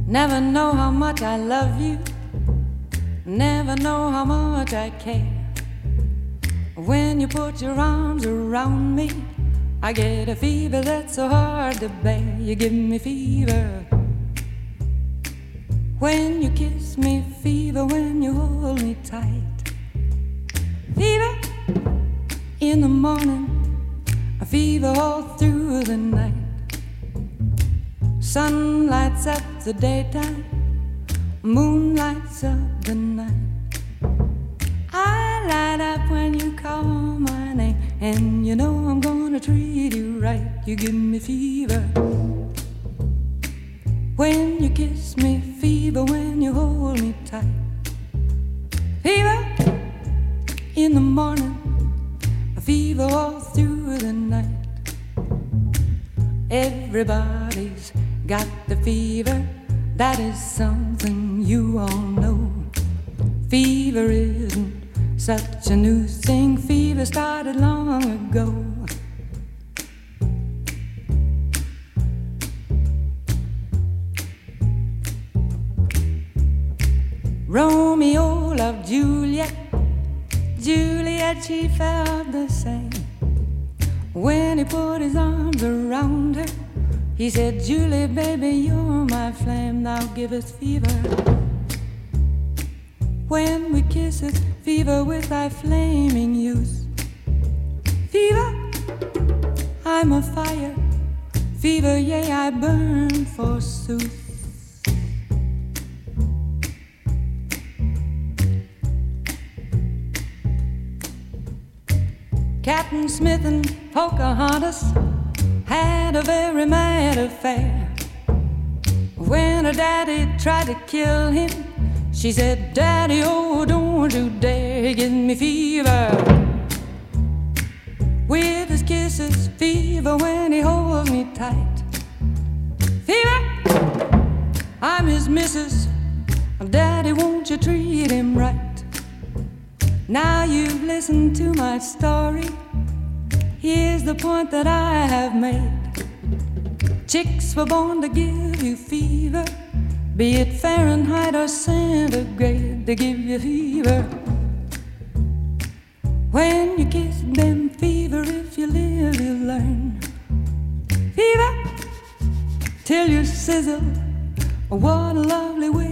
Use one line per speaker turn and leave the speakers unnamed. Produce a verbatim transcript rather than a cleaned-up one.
Never know how much I love you, never know how much I care. When you put your arms around me, I get a fever that's so hard to bear. You give me fever when you kiss me, fever when you hold me tight. Fever in the morning, a fever all through the night. Sun lights up the daytime, moon lights up the night. I light up when you call my name, and you know I'm gonna treat you right. You give me fever when you kiss me, fever when you hold me tight. Fever in the morning, a fever all through the night. Everybody's got the fever, that is something you all know. Fever isn't such a new thing, fever started long ago. Romeo loved Juliet, Juliet, she felt the same. When he put his arms around her, he said, Julie, baby, you're my flame, now give us fever. When we kiss it, fever with thy flaming youth. Fever, I'm a fire, fever, yea, I burn forsooth. Captain Smith and Pocahontas had a very mad affair. When her daddy tried to kill him, she said, Daddy, oh, don't you dare give me fever. With his kisses, fever when he holds me tight. Fever, I'm his missus, Daddy, won't you treat him right? Now you've listened to my story, here's the point that I have made. Chicks were born to give you fever, be it Fahrenheit or centigrade, they give you fever. When you kiss them, fever, if you live, you learn. Fever, till you sizzle, what a lovely way